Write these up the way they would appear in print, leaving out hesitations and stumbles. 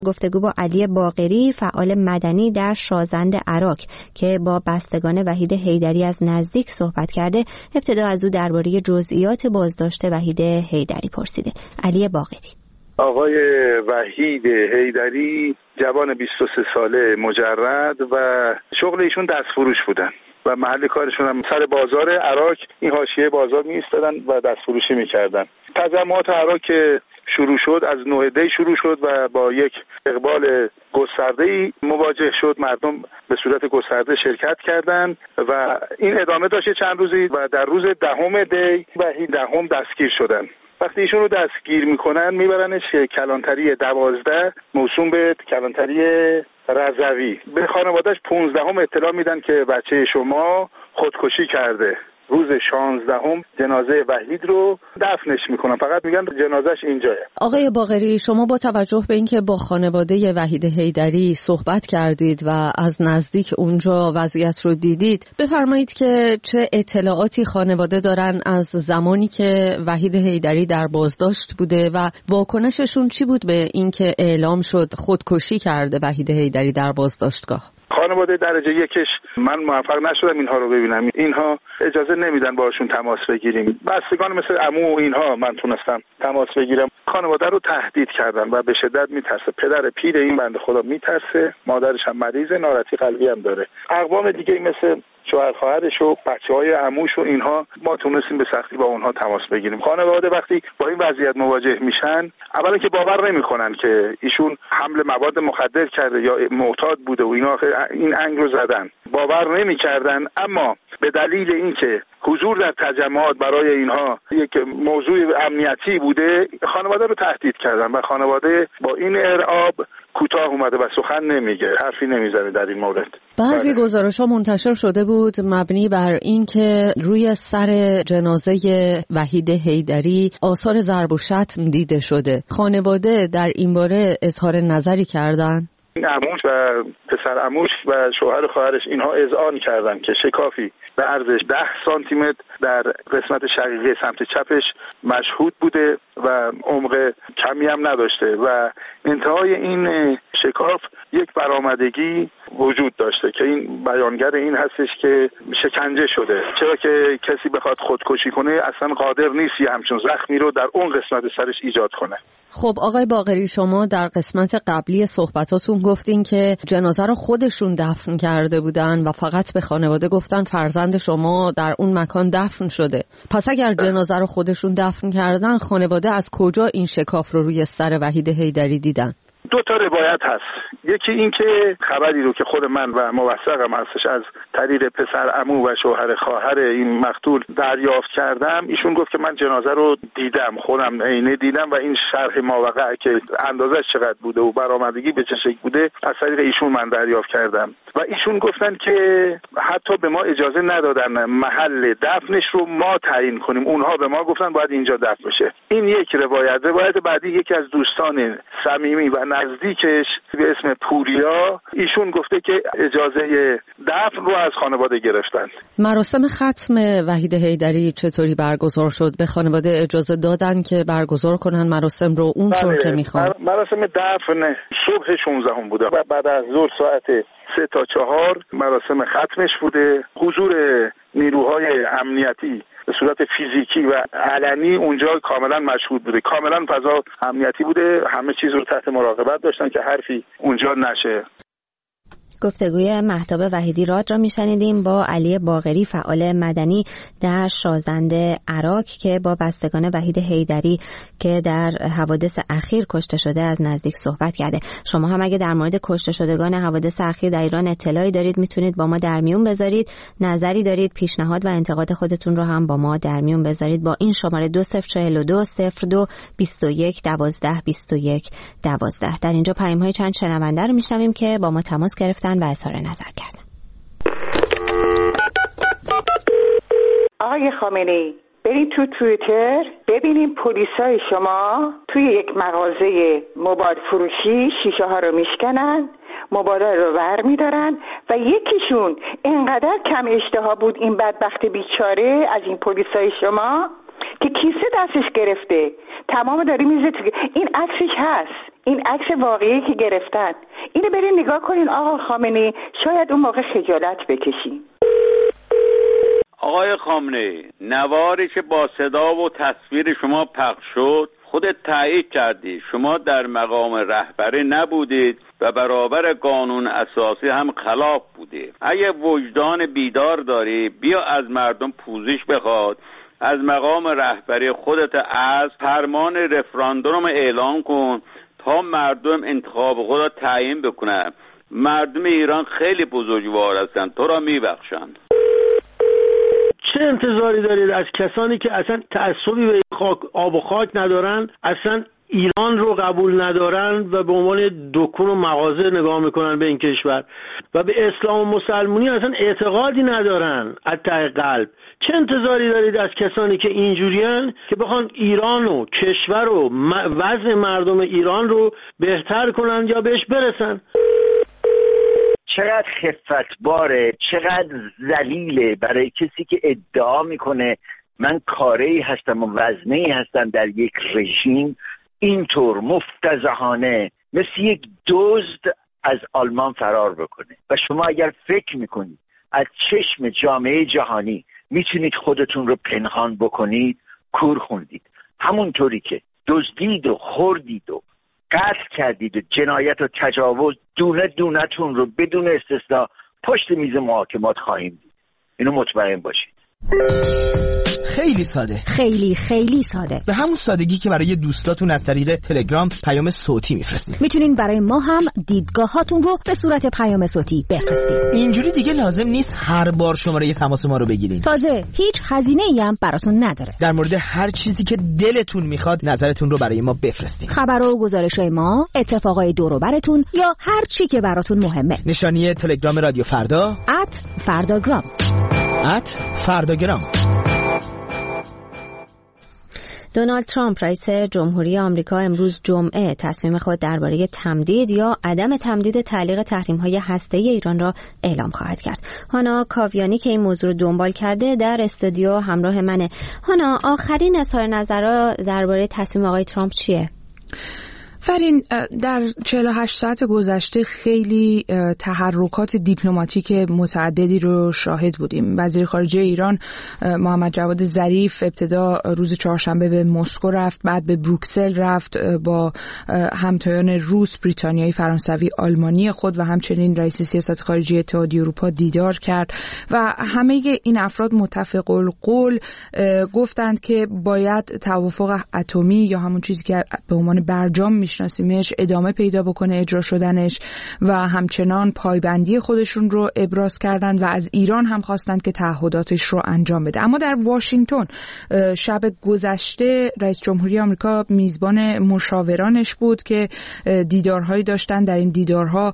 گفتگو با علی باقری، فعال مدنی در شازند عراق که با بستگان وحید حیدری از نزدیک صحبت کرده، ابتدا از او درباره جزئیات بازداشت وحید حیدری پرسیده. علی باقری: آقای وحید حیدری جوان 23 ساله مجرد و شغل ایشون دستفروش بودن و محل کارشون هم سر بازار عراق، این حاشیه بازار می ایستادن و دستفروشی میکردن. تجمعات عراق که شروع شد از 9 دی شروع شد و با یک اقبال گسترده‌ای مواجه شد. مردم به صورت گسترده شرکت کردند و این ادامه داشت چند روزی و در روز 10 دی وحید دهم دستگیر شدن. وقتی ایشون رو دستگیر میکنن میبرنش کلانتری 12 موسوم به کلانتری رضوی. به خانواده‌اش 15 اطلاع میدن که بچه شما خودکشی کرده. روز 16 جنازه وحید رو دفنش میکنن، فقط میگن جنازهش اینجاه. آقای باقری، شما با توجه به اینکه با خانواده وحید حیدری صحبت کردید و از نزدیک اونجا وضعیت رو دیدید، بفرمایید که چه اطلاعاتی خانواده دارن از زمانی که وحید حیدری در بازداشت بوده و واکنششون چی بود به اینکه اعلام شد خودکشی کرده وحید حیدری در بازداشتگاه؟ خانواده درجه یکش من موفق نشدم اینها رو ببینم. اینها اجازه نمیدن باشون تماس بگیریم. بستگان مثل عمو و اینها من تونستم تماس بگیرم. خانواده رو تهدید کردن و به شدت میترسه. پدر پیر این بنده خدا میترسه، مادرش هم مریضه، ناراحتی قلبی هم داره. اقوام دیگه مثل شوهر خواهرش و بچه‌های عموش و اینها ما تونستیم به سختی با اونها تماس بگیریم. خانواده وقتی با این وضعیت مواجه میشن، اولا که باور نمیکنن که ایشون حمل مواد مخدر کرده یا معتاد بوده و اینا، این انگ رو زدن. باور نمیکردن، اما به دلیل اینکه حضور در تجمعات برای اینها یک موضوع امنیتی بوده، خانواده رو تهدید کردن و خانواده با این ارعاب کوتاه اومده و سخن نمیگه، حرفی نمیزنه در این مورد. بعضی گزارش‌ها منتشر شده بود مبنی بر اینکه روی سر جنازه وحید حیدری آثار ضرب و شتم دیده شده. خانواده در این باره اظهار نظری کردن؟ عموش و پسر عموش و شوهر خواهرش اینها اذعان کردن که شکافی به عرضش 10 سانتی متر در قسمت شقیقه سمت چپش مشهود بوده و عمق کمی هم نداشته و انتهای این شکاف یک برآمدگی وجود داشته که این بیانگر این هستش که شکنجه شده، چرا که کسی بخواد خودکشی کنه اصلا قادر نیست یه همچون زخمی رو در اون قسمت سرش ایجاد کنه. خب آقای باقری، شما در قسمت قبلی صحبتاتون گفتین که جنازه رو خودشون دفن کرده بودن و فقط به خانواده گفتن فرزند شما در اون مکان دفن شده. پس اگر جنازه رو خودشون دفن کردن، خانواده از کجا این شکاف رو روی سر وحید حیدری دیدن؟ 2 تا روایت هست. یکی این که خبری رو که خود من و موثقم هستش از طریق پسر عمو و شوهر خواهر این مقتول دریافت کردم. ایشون گفت که من جنازه رو دیدم، خودم عینه دیدم و این شرح ماوقع که اندازش چقدر بوده و برآمدگی به چه شکل بوده از طریق ایشون من دریافت کردم و ایشون گفتن که حتی به ما اجازه ندادن محل دفنش رو ما تعیین کنیم. اونها به ما گفتن باید اینجا دفن بشه. این یک روایت. روایت بعدی یکی از دوستان صمیمی و نزدیکش به اسم پوریا، ایشون گفته که اجازه دفن رو از خانواده گرفتن. مراسم ختم وحید حیدری چطوری برگزار شد؟ به خانواده اجازه دادن که برگزار کنن مراسم رو اونطور که میخوان؟ مراسم دفن صبح 16 بوده و بعد از ظهر ساعت 3 تا 4 مراسم ختمش بوده. حضور نیروهای امنیتی به صورت فیزیکی و علنی اونجا کاملا مشهود بوده، کاملا فضا امنیتی بوده، همه چیز رو تحت مراقبت داشتن که حرفی اونجا نشه. گفتگوی مهتاب وحیدی راد را میشنیدیم با علی باقری، فعال مدنی در شازند عراق که با بستگان وحید حیدری که در حوادث اخیر کشته شده از نزدیک صحبت کرده. شما هم اگه در مورد کشته شدگان حوادث اخیر در ایران اطلاعی دارید میتونید با ما در میون بذارید. نظری دارید، پیشنهاد و انتقاد خودتون رو هم با ما در میون بذارید با این شماره 2042 02 21 12 21 12. در اینجا پیام‌های چند شنونده رو میشنویم که با ما تماس گرفتن و اظهار نظر کردن. آقای خامنه‌ای، برید تو توییتر ببینیم پلیسای شما توی یک مغازه موبایل فروشی شیشه ها رو میشکنن، موبایل رو ور میدارن و یکیشون اینقدر کم اشتها بود این بدبخت بیچاره از این پلیسای شما که کیسه دستش گرفته، تمام داری میزه تو این عکسش هست. این عکس واقعی که گرفتن، اینو برین نگاه کنین آقا خامنه‌ای، شاید اون موقع خجالت بکشین. آقای خامنه‌ای، نواری که با صدا و تصویر شما پخش شد خودت تایید کردی شما در مقام رهبری نبودید و برابر قانون اساسی هم خلاف بودید. اگه وجدان بیدار داری بیا از مردم پوزش بخواد، از مقام رهبری خودت از فرمان رفراندوم اعلام کن تا مردم انتخاب خود را تعیین بکنن. مردم ایران خیلی بزرگوار هستن، تو را میبخشند. چه انتظاری دارید از کسانی که اصلا تعصبی به آب و خاک ندارن، اصلا ایران رو قبول ندارن و به عنوان دکون و مغازه نگاه میکنن به این کشور و به اسلام و مسلمانی اصلا اعتقادی ندارن از ته قلب؟ چه انتظاری دارید از کسانی که اینجورین که بخوان ایران و کشور و وضع مردم ایران رو بهتر کنن یا بهش برسن؟ چقدر خفتباره، چقدر ذلیله برای کسی که ادعا میکنه من کاری هستم و وزنه‌ای هستم در یک رژیم، اینطور مفتضحانه مثل یک دزد از آلمان فرار بکنه. و شما اگر فکر میکنید از چشم جامعه جهانی میتونید خودتون رو پنهان بکنید، کور خوندید. همونطوری که دزدید و خوردید و قتل کردید و جنایت و تجاوز دونه دونه‌تون رو بدون استثنا پشت میز محاکمات خواهیم دید. اینو مطمئن باشید. خیلی ساده، خیلی ساده، به همون سادگی که برای دوستاتون از طریق تلگرام پیام صوتی میفرستید. میتونین برای ما هم دیدگاهاتون رو به صورت پیام صوتی بفرستید. اینجوری دیگه لازم نیست هر بار شماره تماس ما رو بگیرین. تازه هیچ هزینه‌ای هم براتون نداره. در مورد هر چیزی که دلتون میخواد نظرتون رو برای ما بفرستید. خبر و گزارش‌های ما، اتفاقای دور و براتون یا هر چی که براتون مهمه. نشانی تلگرام رادیو فردا @فرداگرام. فرداگرام. دونالد ترامپ رئیس جمهوری آمریکا امروز جمعه تصمیم خود درباره تمدید یا عدم تمدید تعلیق تحریم‌های هسته‌ای ایران را اعلام خواهد کرد. هانا کاویانی که این موضوع رو دنبال کرده در استودیو همراه منه. هانا، آخرین اظهار نظرها درباره تصمیم آقای ترامپ چیه؟ فرین، در 48 ساعت گذشته خیلی تحرکات دیپلماتیک متعددی رو شاهد بودیم. وزیر خارجه ایران محمد جواد ظریف ابتدا روز چهارشنبه به مسکو رفت، بعد به بروکسل رفت، با همتایان روس، بریتانیایی، فرانسوی، آلمانی خود و همچنین رئیس سیاست خارجی اتحادیه اروپا دیدار کرد و همه این افراد متفق القول گفتند که باید توافق اتمی یا همون چیزی که به عنوان برجام میشناسیمش ادامه پیدا بکنه اجرا شدنش و همچنان پایبندی خودشون رو ابراز کردند و از ایران هم خواستند که تعهداتش رو انجام بده. اما در واشنگتن شب گذشته رئیس جمهوری آمریکا میزبان مشاورانش بود که دیدارهایی داشتن. در این دیدارها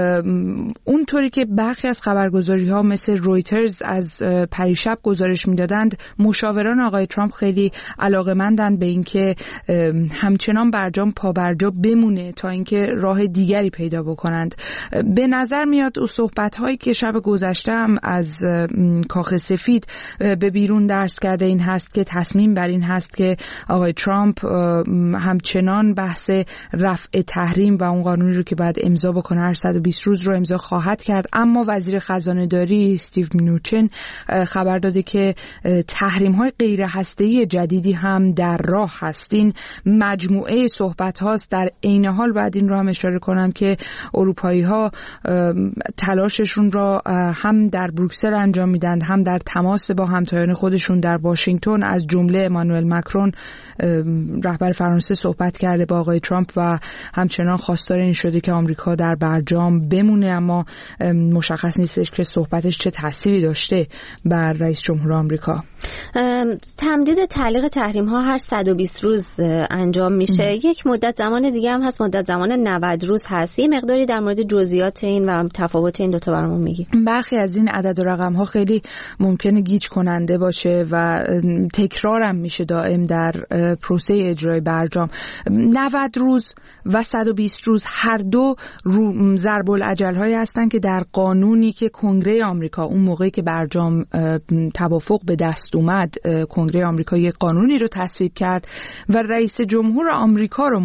اونطوری که برخی از خبرگزاری‌ها مثل رویترز از پریشب گزارش میدادند، مشاوران آقای ترامپ خیلی علاقه‌مندند به اینکه همچنان برجام پابرجا بمونه تا اینکه راه دیگری پیدا بکنند. به نظر میاد اون صحبت‌هایی که شب گذشته هم از کاخ سفید به بیرون درس کرده این هست که تصمیم بر این هست که آقای ترامپ همچنان بحث رفع تحریم و اون قانونی رو که بعد امضا بکنه هر 120 روز رو امضا خواهد کرد. اما وزیر خزانه‌داری استیو منوچن خبر داده که تحریم‌های غیر هسته‌ای جدیدی هم در راه هستین. مجموعه صحبت هاست. در عین حال بعد این رو هم اشاره کنم که اروپایی‌ها تلاششون را هم در بروکسل انجام میدن، هم در تماس با همتایان خودشون در واشنگتن. از جمله امانوئل مکرون رهبر فرانسه صحبت کرده با آقای ترامپ و همچنان خواستار این شده که آمریکا در برجام بمونه، اما مشخص نیستش که صحبتش چه تأثیری داشته بر رئیس جمهور آمریکا. تمدید تعلیق تحریم‌ها هر 120 روز انجام میشه. یک مدت زمان دیگه هم هست، مدت زمان 90 روز هست. یه مقداری در مورد جزئیات این و تفاوت این دوتا برامون میگی؟ برخی از این عدد و رقم‌ها خیلی ممکنه گیج کننده باشه و تکرارم میشه دائم در پروسه اجرای برجام. 90 روز و 120 روز هر دو ضرب الاجل‌هایی هستن که در قانونی که کنگره آمریکا اون موقعی که برجام توافق به دست اومد، کنگره آمریکا یک قانونی رو تصویب کرد و رئیس جمهور آمریکا رو موظف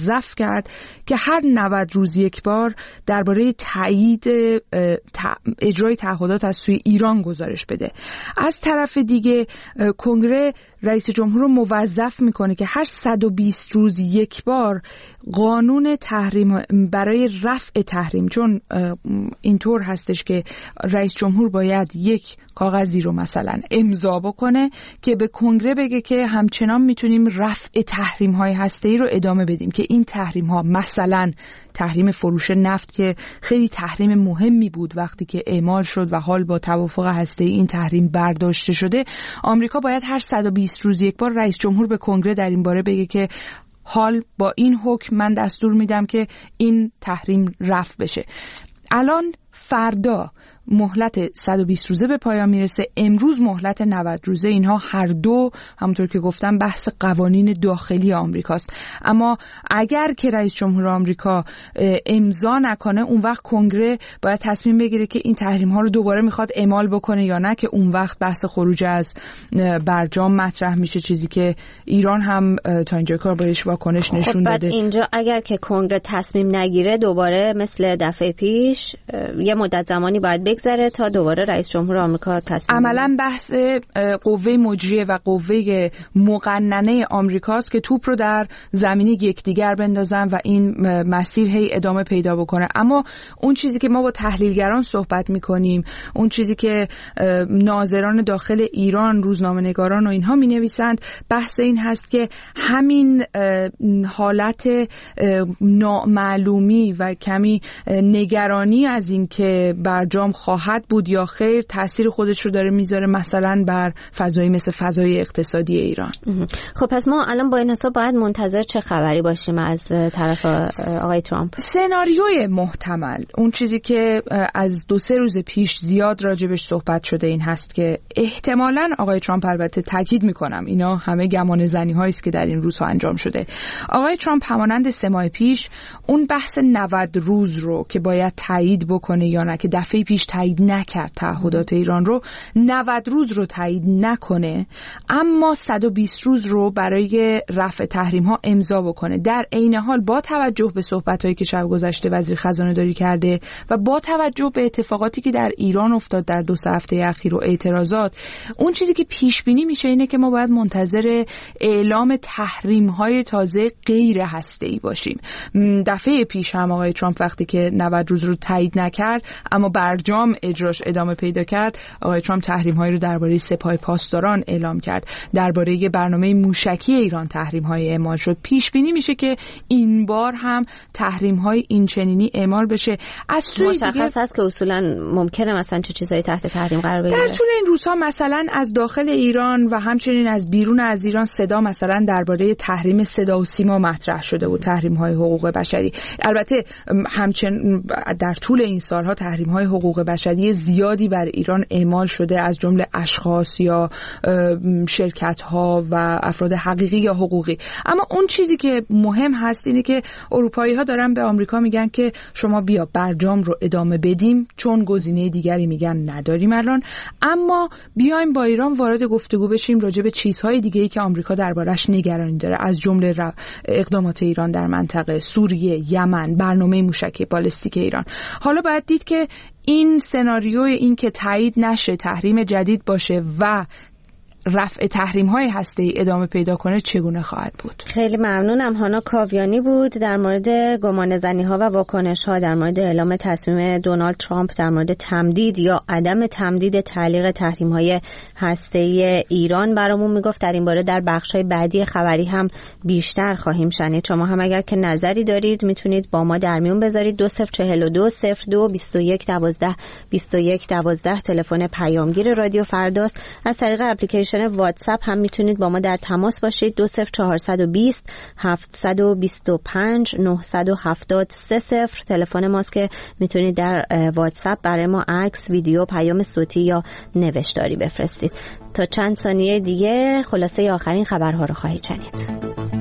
موظف کرد که هر 90 روز یک بار درباره تایید اجرای تعهدات از سوی ایران گزارش بده. از طرف دیگه کنگره رئیس جمهور رو موظف میکنه که هر 120 روز یک بار قانون تحریم برای رفع تحریم، چون اینطور هستش که رئیس جمهور باید یک کاغذی رو مثلا امضا بکنه که به کنگره بگه که همچنان میتونیم رفع تحریم های هسته‌ای رو ادامه بدیم، که این تحریم ها مثلا تحریم فروش نفت که خیلی تحریم مهمی بود وقتی که اعمال شد و حال با توافق هسته‌ای این تحریم برداشته شده، آمریکا باید هر 120 روز یک بار رئیس جمهور به کنگره در این باره بگه که حال با این حکم من دستور میدم که این تحریم رفع بشه. الان فردا مهلت 120 روزه به پایان میرسه، امروز مهلت 90 روزه. اینها هر دو همونطور که گفتم بحث قوانین داخلی آمریکاست، اما اگر که رئیس جمهور آمریکا امضا نکنه اون وقت کنگره باید تصمیم بگیره که این تحریم ها رو دوباره میخواد اعمال بکنه یا نه، که اون وقت بحث خروج از برجام مطرح میشه، چیزی که ایران هم تا اینجا کار بهش واکنش نشون داده. اینجا اگر که کنگره تصمیم نگیره دوباره مثل دفعه پیش یه مدت زمانی باید بگذره تا دوباره رئیس جمهور آمریکا تصمیم عملاً بحث قوه مجریه و قوه مقننه آمریکاست که توپ رو در زمینی یکدیگر بندازن و این مسیر هی ادامه پیدا بکنه. اما اون چیزی که ما با تحلیلگران صحبت میکنیم، اون چیزی که ناظران داخل ایران، روزنامه‌نگاران و اینها مینویسند، بحث این هست که همین حالت نامعلومی و کمی نگرانی از این که برجام خواهد بود یا خیر تأثیر خودش رو داره میذاره مثلا بر فضایی مثل فضای اقتصادی ایران. خب پس ما الان با این حساب باید منتظر چه خبری باشیم از طرف آقای ترامپ؟ سناریوی محتمل، اون چیزی که از 2-3 روز پیش زیاد راجبش صحبت شده این هست که احتمالاً آقای ترامپ، البته تاکید میکنم اینا همه گمان زنی هایی است که در این روزها انجام شده، آقای ترامپ همانند 3 ماه پیش اون بحث 90 روز رو که باید تایید بکنه یا نه، که دفعه پیش تایید نکرد تعهدات ایران رو، 90 روز رو تایید نکنه اما 120 روز رو برای رفع تحریم ها امضا بکنه. در عین حال با توجه به صحبتایی که شب گذشته وزیر خزانه داری کرده و با توجه به اتفاقاتی که در ایران افتاد در 2 هفته اخیر و اعتراضات، اون چیزی که پیش بینی میشه اینه که ما باید منتظر اعلام تحریم های تازه غیر هسته‌ای باشیم. دفعه پیش هم آقای ترامپ وقتی که 90 روز رو تایید نکرد اما برجام اجراش ادامه پیدا کرد، آقای ترامپ تحریم‌هایی رو درباره سپاه پاسداران اعلام کرد، درباره برنامه موشکی ایران تحریم‌های اعمال شد. پیش بینی میشه که این بار هم تحریم‌های این چنینی اعمال بشه. از سوی مشخص هست که اصولاً ممکنه مثلا چه چیزایی تحت تحریم قرار بگیره. در طول این روزها مثلا از داخل ایران و همچنین از بیرون از ایران صدا مثلا درباره تحریم صدا و سیما مطرح شده بود، تحریم‌های حقوق بشری. البته همچنین در طول این سالها تحریم‌های حقوق بشری زیادی بر ایران اعمال شده، از جمله اشخاص یا شرکت‌ها و افراد حقیقی یا حقوقی. اما اون چیزی که مهم هست اینه که اروپایی‌ها دارن به آمریکا میگن که شما بیا برجام رو ادامه بدیم، چون گزینه دیگری میگن نداریم الان، اما بیایم با ایران وارد گفتگو بشیم راجع به چیزهای دیگه‌ای که آمریکا دربارش نگرانی داره، از جمله اقدامات ایران در منطقه، سوریه، یمن، برنامه موشکی بالستیک ایران. حالا باید دید که این سناریوی این که تایید نشه، تحریم جدید باشه و رفع تحریم‌های هسته‌ای ادامه پیدا کنه چگونه خواهد بود. خیلی ممنونم. هانا کاویانی بود در مورد گمانه‌زنی‌ها و واکنش‌ها در مورد اعلام تصمیم دونالد ترامپ در مورد تمدید یا عدم تمدید تعلیق تحریم‌های هسته‌ای ایران برامون میگفت. در این باره در بخش‌های بعدی خبری هم بیشتر خواهیم شنید. شما هم اگر که نظری دارید میتونید با ما در میون بذارید. 2042 02 21 12 21 12 تلفن پیامگیر رادیو فرداست. از طریق اپلیکیشن واتساپ هم میتونید با ما در تماس باشید. 20420 725 970 30 تلفن ماست که میتونید در واتساپ برای ما عکس، ویدیو، پیام صوتی یا نوشتاری بفرستید. تا چند ثانیه دیگه خلاصه آخرین خبرها رو خواهید شنید.